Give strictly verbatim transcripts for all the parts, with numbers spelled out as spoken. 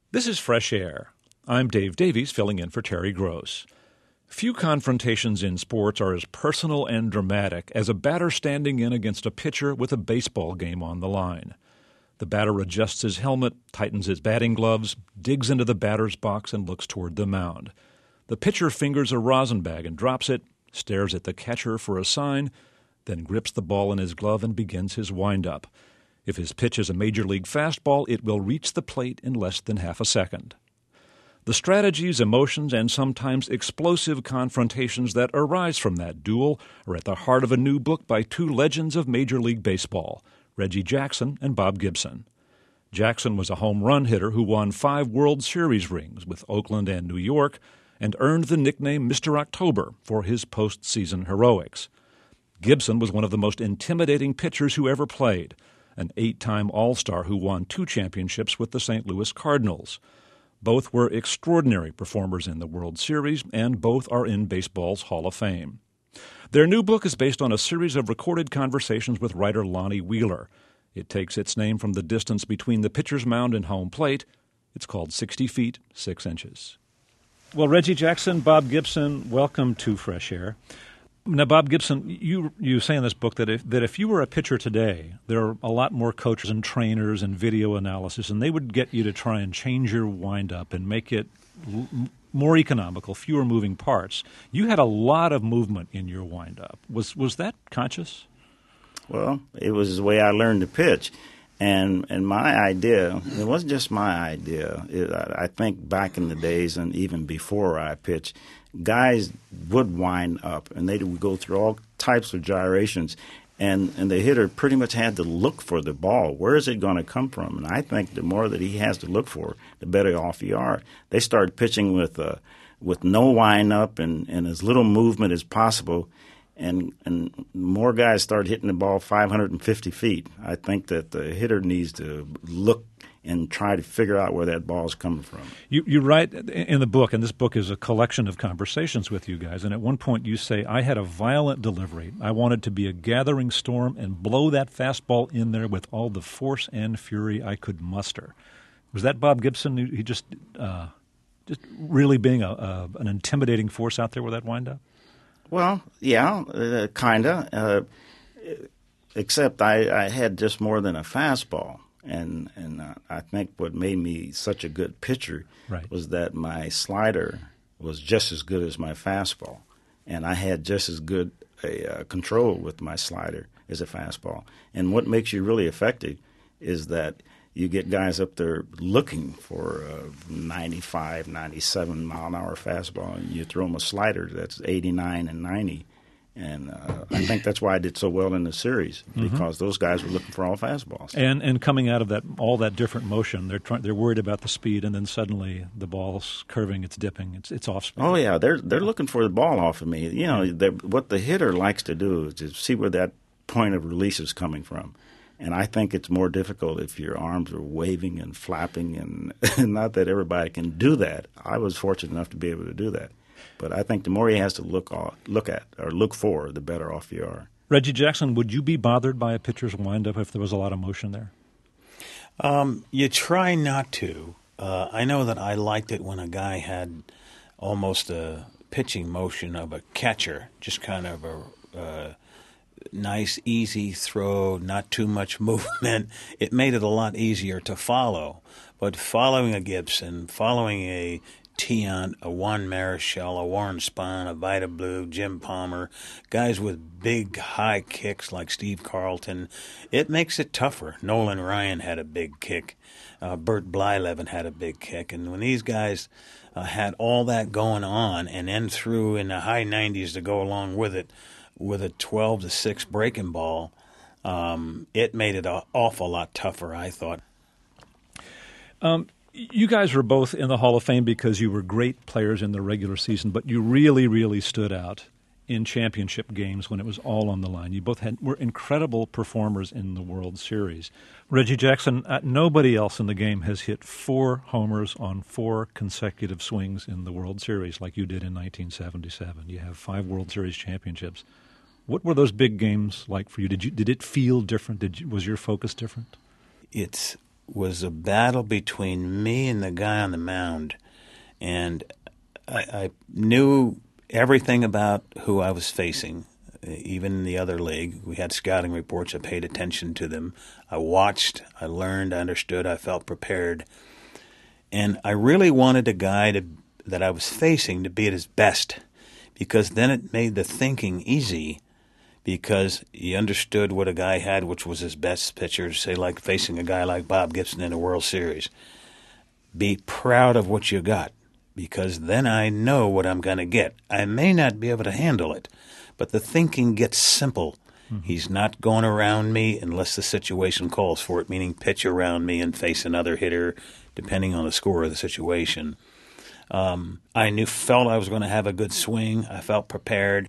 This is Fresh Air. I'm Dave Davies, filling in for Terry Gross. Few confrontations in sports are as personal and dramatic as a batter standing in against a pitcher with a baseball game on the line. The batter adjusts his helmet, tightens his batting gloves, digs into the batter's box, and looks toward the mound. The pitcher fingers a rosin bag and drops it, stares at the catcher for a sign, then grips the ball in his glove and begins his wind-up. If his pitch is a major league fastball, it will reach the plate in less than half a second. The strategies, emotions, and sometimes explosive confrontations that arise from that duel are at the heart of a new book by two legends of Major League Baseball, Reggie Jackson and Bob Gibson. Jackson was a home run hitter who won five World Series rings with Oakland and New York and earned the nickname Mister October for his postseason heroics. Gibson was one of the most intimidating pitchers who ever played, an eight-time All-Star who won two championships with the Saint Louis Cardinals. Both were extraordinary performers in the World Series, and both are in baseball's Hall of Fame. Their new book is based on a series of recorded conversations with writer Lonnie Wheeler. It takes its name from the distance between the pitcher's mound and home plate. It's called sixty feet, six inches. Well, Reggie Jackson, Bob Gibson, welcome to Fresh Air. Now, Bob Gibson, you you say in this book that if, that if you were a pitcher today, there are a lot more coaches and trainers and video analysis, and they would get you to try and change your wind-up and make it l- more economical, fewer moving parts. You had a lot of movement in your wind-up. Was was that conscious? Well, it was the way I learned to pitch. And and my idea, it wasn't just my idea. It, I, I think back in the days and even before I pitched, guys would wind up and they would go through all types of gyrations. And, and the hitter pretty much had to look for the ball. Where is it going to come from? And I think the more that he has to look for, the better off you are. They start pitching with uh, with no wind up and, and as little movement as possible. And and more guys start hitting the ball five hundred fifty feet. I think that the hitter needs to look and try to figure out where that ball is coming from. You you write in the book, and this book is a collection of conversations with you guys, and at one point you say, I had a violent delivery. I wanted to be a gathering storm and blow that fastball in there with all the force and fury I could muster. Was that Bob Gibson? He just uh, just really being a, a an intimidating force out there with that windup? Well, yeah, uh, kind of, uh, except I, I had just more than a fastball. And and uh, I think what made me such a good pitcher right. was that my slider was just as good as my fastball. And I had just as good a uh, control with my slider as a fastball. And what makes you really effective is that you get guys up there looking for a ninety-five, ninety-seven mile an hour fastball, and you throw them a slider that's eighty-nine and ninety. And uh, I think that's why I did so well in the series, because mm-hmm. those guys were looking for all fastballs. And and coming out of that all that different motion, they're trying, they're worried about the speed, and then suddenly the ball's curving, it's dipping, it's it's off speed. Oh yeah, they're they're looking for the ball off of me. You know, what the hitter likes to do is to see where that point of release is coming from. And I think it's more difficult if your arms are waving and flapping, and not that everybody can do that. I was fortunate enough to be able to do that. But I think the more he has to look off, look at or look for, the better off you are. Reggie Jackson, would you be bothered by a pitcher's windup if there was a lot of motion there? Um, you try not to. Uh, I know that I liked it when a guy had almost a pitching motion of a catcher, just kind of a uh, nice, easy throw, not too much movement. It made it a lot easier to follow. But following a Gibson, following a Tiant, a Juan Marichal, a Warren Spahn, a Vida Blue, Jim Palmer, guys with big, high kicks like Steve Carlton, it makes it tougher. Nolan Ryan had a big kick. Uh, Bert Blyleven had a big kick. And when these guys uh, had all that going on and then threw in the high nineties to go along with it with a twelve to six breaking ball, um, it made it an awful lot tougher, I thought. Um. You guys were both in the Hall of Fame because you were great players in the regular season, but you really, really stood out in championship games when it was all on the line. You both had were incredible performers in the World Series. Reggie Jackson, uh, nobody else in the game has hit four homers on four consecutive swings in the World Series like you did in nineteen seventy-seven. You have five World Series championships. What were those big games like for you? Did you did it feel different? Did you, was your focus different? It's was a battle between me and the guy on the mound, and I, I knew everything about who I was facing. Even in the other league, we had scouting reports. I paid attention to them. I watched, I learned, I understood, I felt prepared. And I really wanted a guy to, that I was facing to be at his best, because then it made the thinking easy, because he understood what a guy had, which was his best pitcher, say like facing a guy like Bob Gibson in a World Series. Be proud of what you got, because then I know what I'm going to get. I may not be able to handle it, but the thinking gets simple. Mm-hmm. He's not going around me unless the situation calls for it, meaning pitch around me and face another hitter, depending on the score of the situation. Um, I knew, felt I was going to have a good swing. I felt prepared.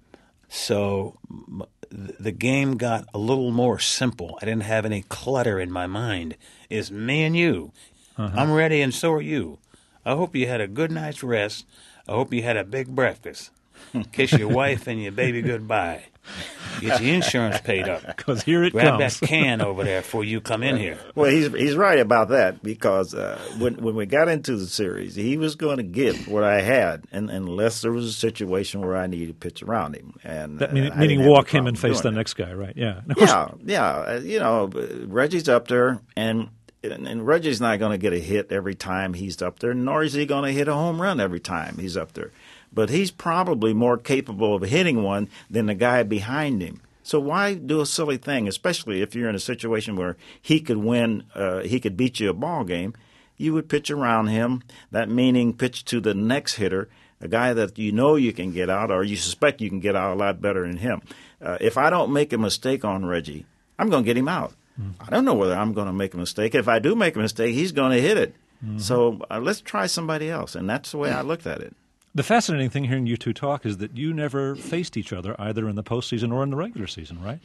So m- the game got a little more simple. I didn't have any clutter in my mind. It's me and you. Uh-huh. I'm ready, and so are you. I hope you had a good night's rest. I hope you had a big breakfast. Kiss your wife and your baby goodbye. Get your insurance paid up. Because here it Grab comes. that can over there before you come in here. Well, he's he's right about that, because uh, when when we got into the series, he was going to get what I had, and, unless there was a situation where I needed to pitch around him. And That uh, meaning, I meaning didn't have walk no him and problem face the doing it. next guy, right? Yeah. And of course, Yeah, yeah. Uh, you know, Reggie's up there, and and, and Reggie's not going to get a hit every time he's up there, nor is he going to hit a home run every time he's up there. But he's probably more capable of hitting one than the guy behind him. So why do a silly thing, especially if you're in a situation where he could win, uh, he could beat you a ball game? You would pitch around him, that meaning pitch to the next hitter, a guy that you know you can get out, or you suspect you can get out a lot better than him. Uh, if I don't make a mistake on Reggie, I'm going to get him out. Mm-hmm. I don't know whether I'm going to make a mistake. If I do make a mistake, he's going to hit it. Mm-hmm. So uh, let's try somebody else, and that's the way I looked at it. The fascinating thing hearing you two talk is that you never faced each other either in the postseason or in the regular season, right?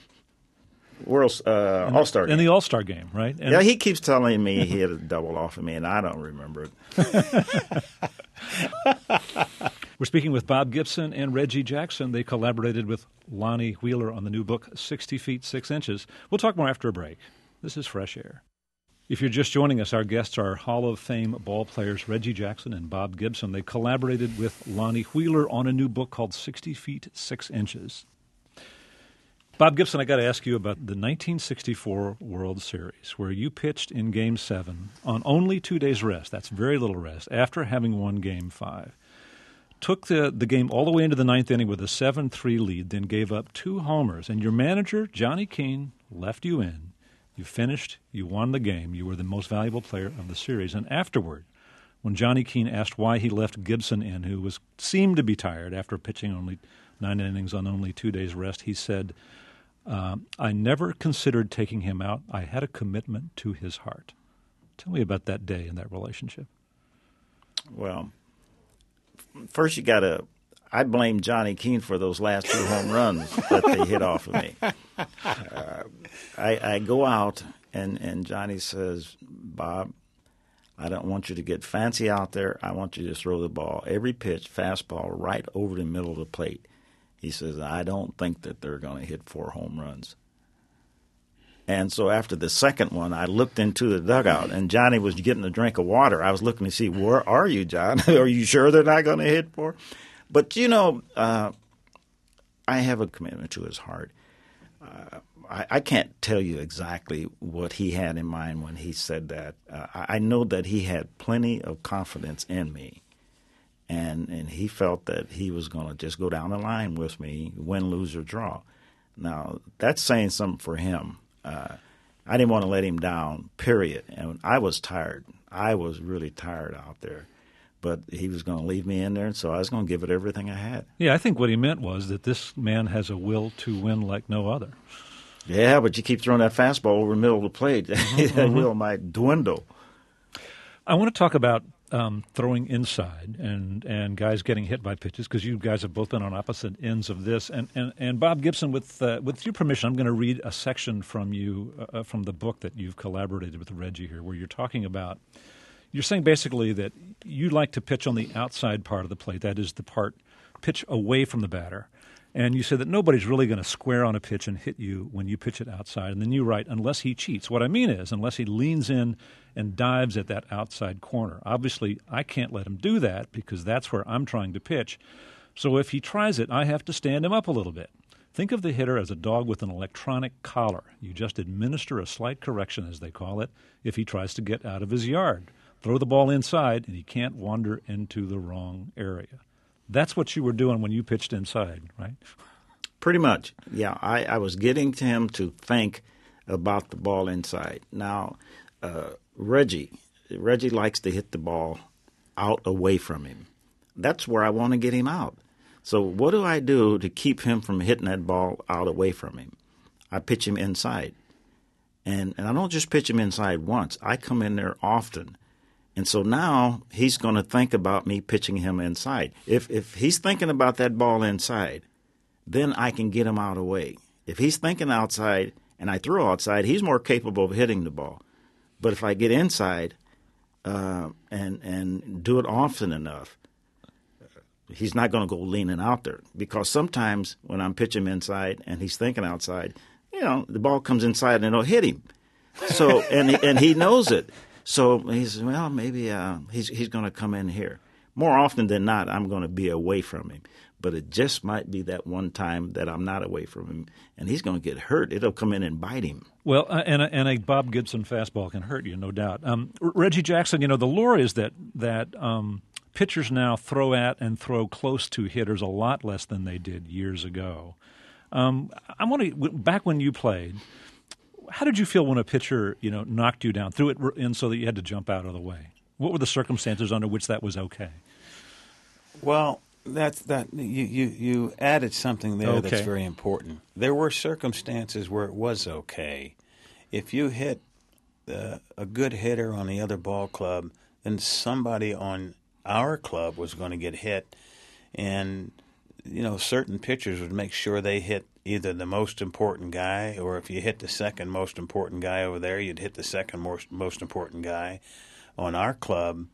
World uh, All-Star game. In the All-Star game, right? And yeah, he keeps telling me he hit a double off of me, and I don't remember it. We're speaking with Bob Gibson and Reggie Jackson. They collaborated with Lonnie Wheeler on the new book, sixty feet, six inches. We'll talk more after a break. This is Fresh Air. If you're just joining us, our guests are Hall of Fame ball players Reggie Jackson and Bob Gibson. They collaborated with Lonnie Wheeler on a new book called sixty feet, six inches. Bob Gibson, I got to ask you about the nineteen sixty-four World Series, where you pitched in Game seven on only two days' rest. That's very little rest, after having won Game five. Took the, the game all the way into the ninth inning with a seven three lead, then gave up two homers. And your manager, Johnny Keane, left you in. You finished, you won the game, you were the most valuable player of the series. And afterward, when Johnny Keane asked why he left Gibson in, who was seemed to be tired after pitching only nine innings on only two days' rest, he said, um, I never considered taking him out. I had a commitment to his heart. Tell me about that day and that relationship. Well, first you got to – I blame Johnny Keane for those last two home runs that they hit off of me. Uh, I, I go out, and, and Johnny says, Bob, I don't want you to get fancy out there. I want you to throw the ball, every pitch, fastball, right over the middle of the plate. He says, I don't think that they're going to hit four home runs. And so after the second one, I looked into the dugout, and Johnny was getting a drink of water. I was looking to see, where are you, John? Are you sure they're not going to hit four? But, you know, uh, I have a commitment to his heart. Uh, I, I can't tell you exactly what he had in mind when he said that. Uh, I, I know that he had plenty of confidence in me, and and he felt that he was going to just go down the line with me, win, lose, or draw. Now, that's saying something for him. Uh, I didn't want to let him down, period. And I was tired. I was really tired out there. But he was going to leave me in there, so I was going to give it everything I had. Yeah, I think what he meant was that this man has a will to win like no other. Yeah, but you keep throwing that fastball over the middle of the plate, Mm-hmm. that will might dwindle. I want to talk about um, throwing inside and, and guys getting hit by pitches, because you guys have both been on opposite ends of this. And, and, and Bob Gibson, with uh, with your permission, I'm going to read a section from you uh, from the book that you've collaborated with Reggie here, where you're talking about. You're saying basically that you like to pitch on the outside part of the plate, that is the part pitch away from the batter. And you say that nobody's really going to square on a pitch and hit you when you pitch it outside. And then you write, unless he cheats. What I mean is, unless he leans in and dives at that outside corner. Obviously, I can't let him do that because that's where I'm trying to pitch. So if he tries it, I have to stand him up a little bit. Think of the hitter as a dog with an electronic collar. You just administer a slight correction, as they call it, if he tries to get out of his yard. Throw the ball inside, and he can't wander into the wrong area. That's what you were doing when you pitched inside, right? Pretty much, yeah. I, I was getting to him to think about the ball inside. Now, uh, Reggie, Reggie likes to hit the ball out away from him. That's where I want to get him out. So what do I do to keep him from hitting that ball out away from him? I pitch him inside. And, and I don't just pitch him inside once. I come in there often. And so now he's going to think about me pitching him inside. If if he's thinking about that ball inside, then I can get him out of the way. If he's thinking outside and I throw outside, he's more capable of hitting the ball. But if I get inside uh, and and do it often enough, he's not going to go leaning out there. Because sometimes when I'm pitching inside and he's thinking outside, you know, the ball comes inside and it'll hit him. So and and he knows it. So he says, well, maybe uh, he's he's going to come in here. More often than not, I'm going to be away from him. But it just might be that one time that I'm not away from him, and he's going to get hurt. It'll come in and bite him. Well, uh, and, a, and a Bob Gibson fastball can hurt you, no doubt. Um, Reggie Jackson, you know, the lore is that, that um, pitchers now throw at and throw close to hitters a lot less than they did years ago. Um, I want to, back when you played, how did you feel when a pitcher, you know, knocked you down, threw it in so that you had to jump out of the way? What were the circumstances under which that was okay? Well, that's that you, you, you added something there okay. that's very important. There were circumstances where it was okay. If you hit uh, a good hitter on the other ball club, then somebody on our club was going to get hit, and you know certain pitchers would make sure they hit either the most important guy, or if you hit the second most important guy over there, you'd hit the second most most important guy on our club.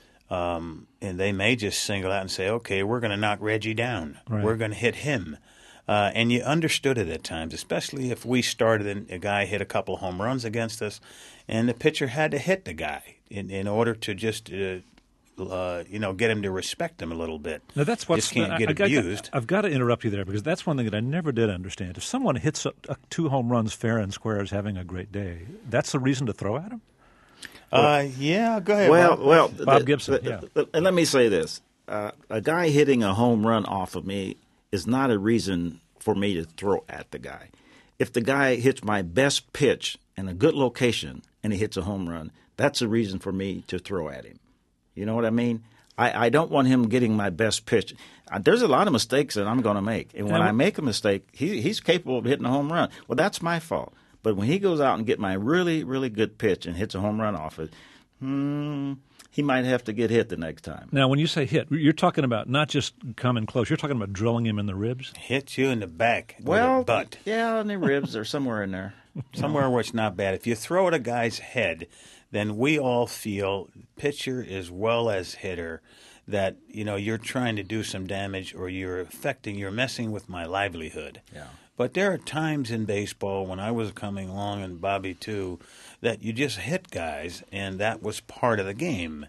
Um, and they may just single out and say, okay, we're going to knock Reggie down. Right. We're going to hit him. Uh, and you understood it at times, especially if we started and a guy hit a couple home runs against us, and the pitcher had to hit the guy in, in order to just, uh, uh, you know, get him to respect him a little bit. Now that's what's just can't I, get I, abused. I, I've got to interrupt you there because that's one thing that I never did understand. If someone hits a, a two home runs fair and square as having a great day, that's the reason to throw at him? Uh, yeah, go ahead. Well, Bob. well, Bob the, Gibson, the, yeah. the, and let me say this: uh, a guy hitting a home run off of me is not a reason for me to throw at the guy. If the guy hits my best pitch in a good location and he hits a home run, that's a reason for me to throw at him. You know what I mean? I, I don't want him getting my best pitch. Uh, there's a lot of mistakes that I'm going to make, and when and I make a mistake, he, he's capable of hitting a home run. Well, that's my fault. But when he goes out and get my really, really good pitch and hits a home run off it, hmm, he might have to get hit the next time. Now, when you say hit, you're talking about not just coming close. You're talking about drilling him in the ribs? Hit you in the back Well, with a butt. yeah, in the ribs or somewhere in there. Somewhere where it's not bad. If you throw at a guy's head, then we all feel, pitcher as well as hitter, that you know you're trying to do some damage or you're affecting, you're messing with my livelihood. Yeah. But there are times in baseball when I was coming along, and Bobby too, that you just hit guys, and that was part of the game.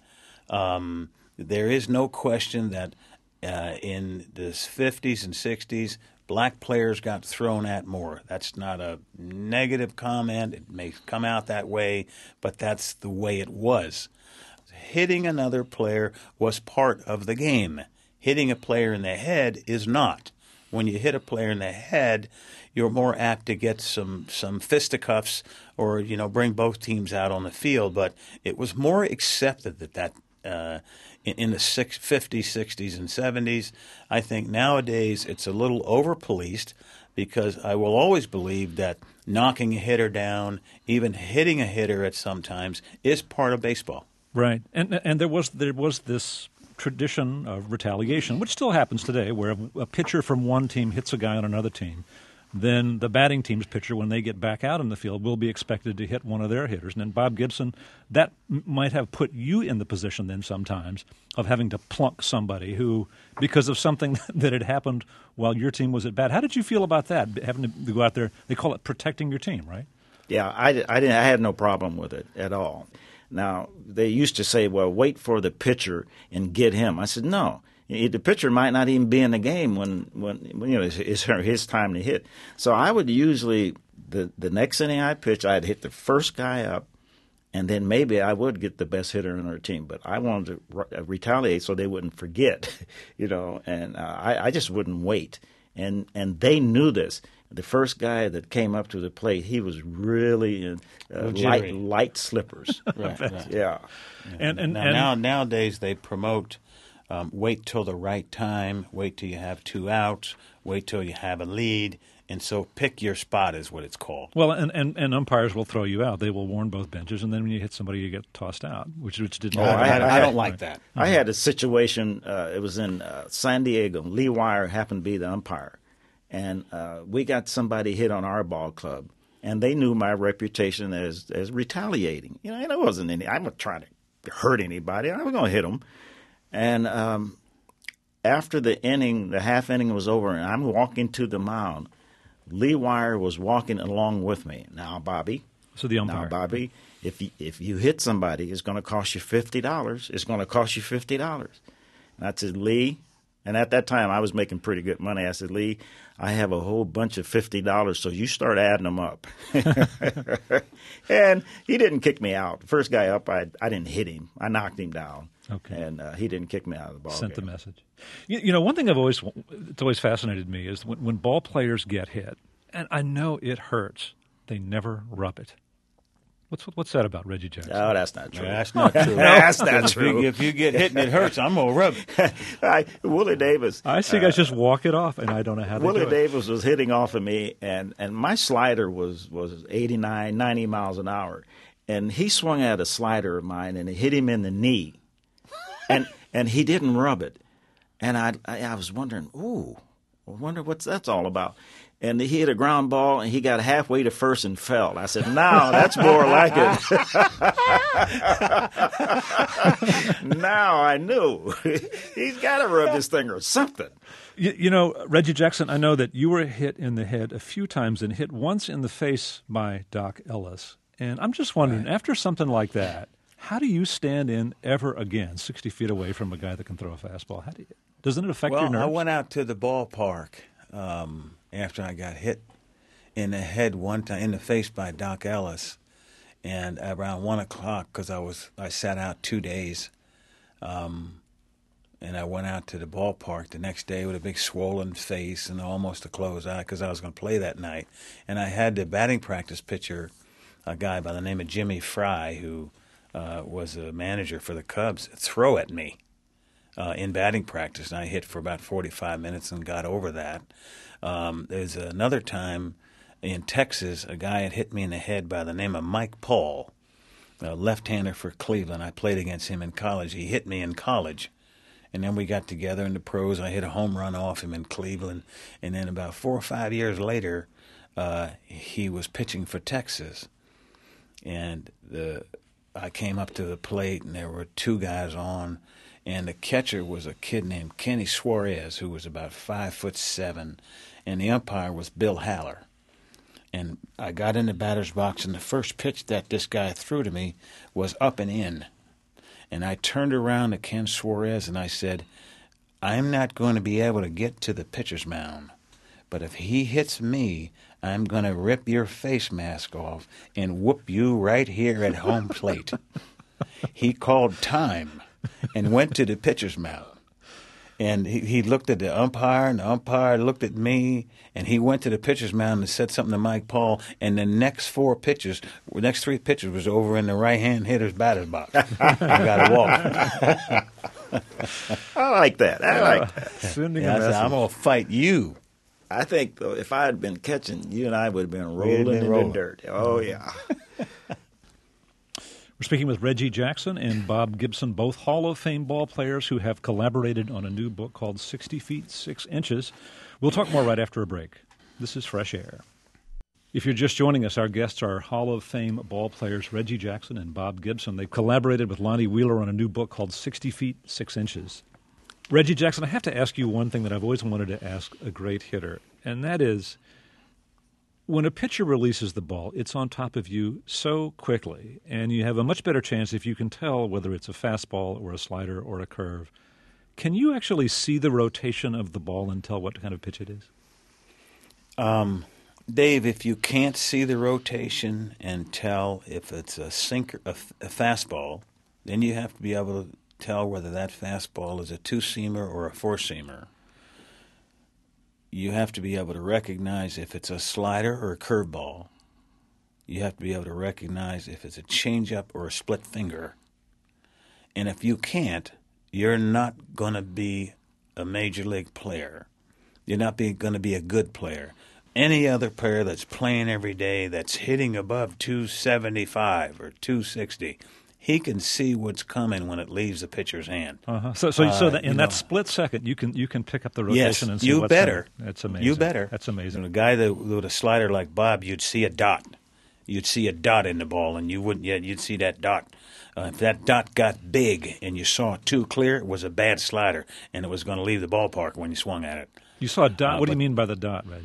Um, there is no question that uh, in the fifties and sixties, black players got thrown at more. That's not a negative comment. It may come out that way, but that's the way it was. Hitting another player was part of the game. Hitting a player in the head is not. When you hit a player in the head, you're more apt to get some, some fisticuffs or, you know, bring both teams out on the field. But it was more accepted that that uh, in, in the six, fifties, sixties, and seventies. I think nowadays it's a little over-policed because I will always believe that knocking a hitter down, even hitting a hitter at some times, is part of baseball. Right. And and there was there was this tradition of retaliation, which still happens today, where a pitcher from one team hits a guy on another team. then the batting team's pitcher, when they get back out in the field, will be expected to hit one of their hitters. And then Bob Gibson, that m- might have put you in the position then sometimes of having to plunk somebody who, because of something that had happened while your team was at bat. How did you feel about that, having to go out there? They call it protecting your team, right? Yeah, I, I, didn't, I had no problem with it at all. Now, they used to say, well, wait for the pitcher and get him. I said, no. The pitcher might not even be in the game when, when, when you know it's, it's his time to hit. So I would usually the the next inning I pitch, I'd hit the first guy up, and then maybe I would get the best hitter in our team. But I wanted to re- retaliate so they wouldn't forget, you know. And uh, I, I just wouldn't wait. And and they knew this. The first guy that came up to the plate, he was really in uh, light light slippers. right, right. Yeah. And and, now, and now nowadays they promote. Um, wait till the right time. Wait till you have two outs. Wait till you have a lead. And so pick your spot is what it's called. Well, and, and, and umpires will throw you out. They will warn both benches, and then when you hit somebody, you get tossed out, which which didn't Oh, happen. I, I, I don't I- like that. I had a situation. Uh, it was in uh, San Diego. Lee Wire happened to be the umpire, and uh, we got somebody hit on our ball club, and they knew my reputation as as retaliating. You know, and it wasn't any. I'm not trying to hurt anybody. I was going to hit them, and um, after the inning, the half inning was over, and I'm walking to the mound. Lee Wire was walking along with me. Now, Bobby. So the umpire. Now, Bobby, if you, if you hit somebody, it's going to cost you fifty dollars. It's going to cost you fifty dollars. And I said, Lee, and at that time I was making pretty good money. I said, Lee, I have a whole bunch of fifty dollars, so you start adding them up. And he didn't kick me out. The first guy up, I I didn't hit him. I knocked him down. Okay. And uh, he didn't kick me out of the ball Sent game. the message. You, you know, one thing I've always it's always fascinated me is when, when ball players get hit, and I know it hurts, they never rub it. What's what's that about, Reggie Jackson? Oh, that's not true. That's not true. That's not If you, true. if you get hit and it hurts, I'm going to rub it. I, Willie Davis. I see guys just walk it off, and I don't know how they Willie do it. Davis was hitting off of me, and, and my slider was, was eighty-nine, ninety miles an hour. And he swung at a slider of mine, and it hit him in the knee. And and he didn't rub it. And I, I, I was wondering, ooh, I wonder what that's all about. And he hit a ground ball, and he got halfway to first and fell. I said, no, that's more like it. Now I knew. He's got to rub this thing or something. You, you know, Reggie Jackson, I know that you were hit in the head a few times and hit once in the face by Doc Ellis. And I'm just wondering, right. after something like that, how do you stand in ever again, sixty feet away from a guy that can throw a fastball? How do you, doesn't it affect well, your nerves? I went out to the ballpark um, after I got hit in the head one time, in the face by Doc Ellis, and around one o'clock because I was I sat out two days, um, and I went out to the ballpark the next day with a big swollen face and almost a closed eye because I was going to play that night, and I had the batting practice pitcher, a guy by the name of Jimmy Fry, who uh, was a manager for the Cubs, throw at me. Uh, in batting practice, and I hit for about forty-five minutes and got over that. Um, there's another time in Texas, a guy had hit me in the head by the name of Mike Paul, a left-hander for Cleveland. I played against him in college. He hit me in college. And then we got together in the pros. I hit a home run off him in Cleveland. And then about four or five years later, uh, he was pitching for Texas. And the I came up to the plate, and there were two guys on. And the catcher was a kid named Kenny Suarez, who was about five foot seven, and the umpire was Bill Haller. And I got in the batter's box, and the first pitch that this guy threw to me was up and in. And I turned around to Ken Suarez, and I said, I'm not going to be able to get to the pitcher's mound, but if he hits me, I'm going to rip your face mask off and whoop you right here at home plate. He called time and went to the pitcher's mound. And he, he looked at the umpire, and the umpire looked at me, and he went to the pitcher's mound and said something to Mike Paul, and the next four pitches, the next three pitches was over in the right-hand hitter's batter's box. I got to walk. I like that. I like that. Sending Yeah, a I said, message. I'm going to fight you. I think, though, if I had been catching, you and I would have been We'd have rolling been in rolling. the dirt. Oh, yeah. We're speaking with Reggie Jackson and Bob Gibson, both Hall of Fame ball players who have collaborated on a new book called sixty feet, six inches. We'll talk more right after a break. This is Fresh Air. If you're just joining us, our guests are Hall of Fame ball players Reggie Jackson and Bob Gibson. They've collaborated with Lonnie Wheeler on a new book called sixty feet, six inches. Reggie Jackson, I have to ask you one thing that I've always wanted to ask a great hitter, and that is, when a pitcher releases the ball, it's on top of you so quickly, and you have a much better chance if you can tell whether it's a fastball or a slider or a curve. Can you actually see the rotation of the ball and tell what kind of pitch it is? Um, Dave, if you can't see the rotation and tell if it's a sinker, a, a fastball, then you have to be able to tell whether that fastball is a two-seamer or a four-seamer. You have to be able to recognize if it's a slider or a curveball. You have to be able to recognize if it's a changeup or a split finger. And if you can't, you're not going to be a major league player. You're not going to be a good player. Any other player that's playing every day that's hitting above two seventy-five or two sixty, he can see what's coming when it leaves the pitcher's hand. Uh-huh. So, so, so uh, that in that know. split second, you can you can pick up the rotation yes, and see you what's better. Coming. That's amazing. You better. That's amazing. And a guy that with a slider like Bob, you'd see a dot. You'd see a dot in the ball, and you wouldn't yet. You'd see that dot. Uh, if that dot got big and you saw it too clear, it was a bad slider, and it was going to leave the ballpark when you swung at it. You saw a dot. Uh, what do you mean by the dot, Reggie?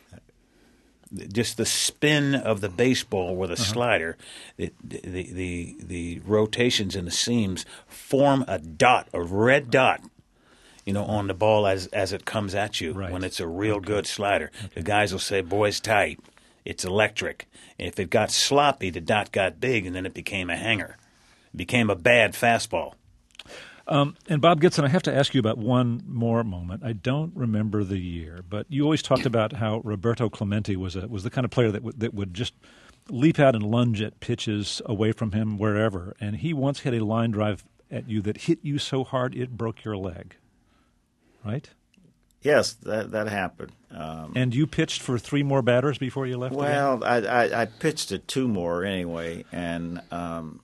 Just the spin of the baseball with a uh-huh. slider, it, the, the the rotations in the seams form a dot, a red dot, you know, on the ball as as it comes at you. Right. When it's a real okay. good slider, okay. the guys will say, "Boy's tight, it's electric." And if it got sloppy, the dot got big, and then it became a hanger, it became a bad fastball. Um, and Bob Gibson, I have to ask you about one more moment. I don't remember the year, but you always talked about how Roberto Clemente was a, was the kind of player that w- that would just leap out and lunge at pitches away from him wherever. And he once hit a line drive at you that hit you so hard it broke your leg. Right? Yes, that that happened. Um, and you pitched for three more batters before you left? Well, I, I, I pitched to two more anyway, and um,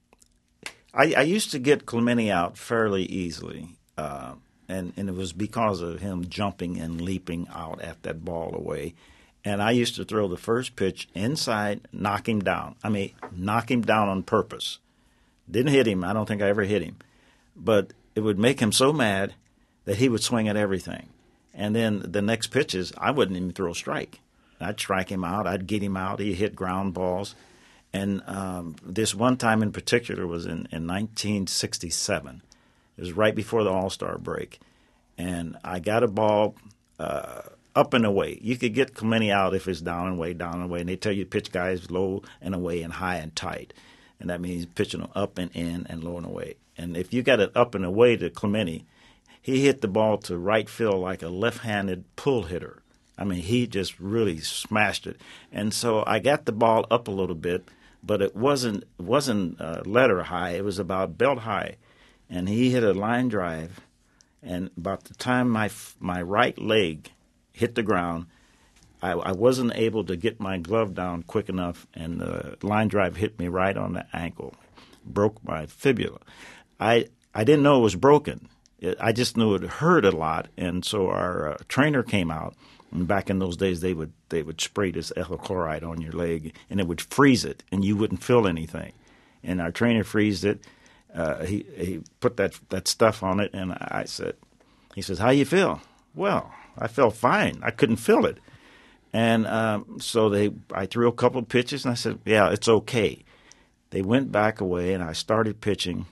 I, I used to get Clemente out fairly easily, uh, and, and it was because of him jumping and leaping out at that ball away. And I used to throw the first pitch inside, knock him down. I mean, knock him down on purpose. Didn't hit him. I don't think I ever hit him. But it would make him so mad that he would swing at everything. And then the next pitches, I wouldn't even throw a strike. I'd strike him out. I'd get him out. He'd hit ground balls. And um, this one time in particular was in, in nineteen sixty-seven. It was right before the All-Star break. And I got a ball uh, up and away. You could get Clemente out if it's down and away, down and away. And they tell you pitch guys low and away and high and tight. And that means pitching them up and in and low and away. And if you got it up and away to Clemente, he hit the ball to right field like a left-handed pull hitter. I mean, he just really smashed it. And so I got the ball up a little bit, but it wasn't it wasn't uh, letter high. It was about belt high. And he hit a line drive, and about the time my my right leg hit the ground, I, I wasn't able to get my glove down quick enough, and the line drive hit me right on the ankle, broke my fibula. I I didn't know it was broken. I just knew it hurt a lot, and so our uh, trainer came out. And back in those days, they would they would spray this ethyl chloride on your leg, and it would freeze it, and you wouldn't feel anything. And our trainer freezed it. Uh, he he put that that stuff on it, and I said, he says, "How you feel?" Well, I felt fine. I couldn't feel it, and um, so they I threw a couple of pitches, and I said, "Yeah, it's okay." They went back away, and I started pitching.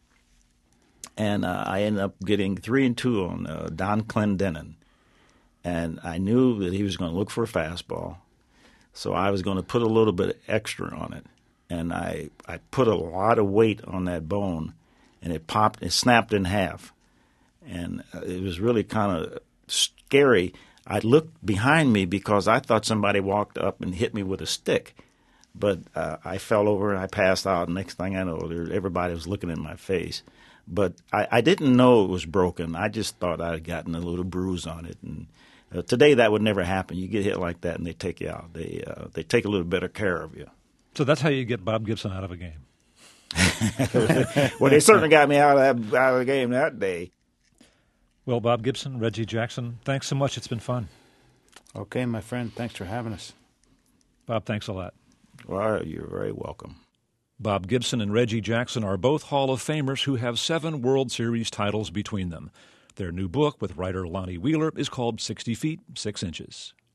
And uh, I ended up getting three and two on uh, Don Clendenin. And I knew that he was going to look for a fastball. So I was going to put a little bit extra on it. And I, I put a lot of weight on that bone, and it popped, it snapped in half. And uh, it was really kind of scary. I looked behind me because I thought somebody walked up and hit me with a stick. But uh, I fell over and I passed out. Next thing I know, there, everybody was looking in my face. But I, I didn't know it was broken. I just thought I had gotten a little bruise on it. And uh, today that would never happen. You get hit like that and they take you out. They uh, they take a little better care of you. So that's how you get Bob Gibson out of a game. Well, they certainly got me out of, that, out of the game that day. Well, Bob Gibson, Reggie Jackson, thanks so much. It's been fun. Okay, my friend. Thanks for having us. Bob, thanks a lot. Well, you're very welcome. Bob Gibson and Reggie Jackson are both Hall of Famers who have seven World Series titles between them. Their new book with writer Lonnie Wheeler is called sixty feet, six inches.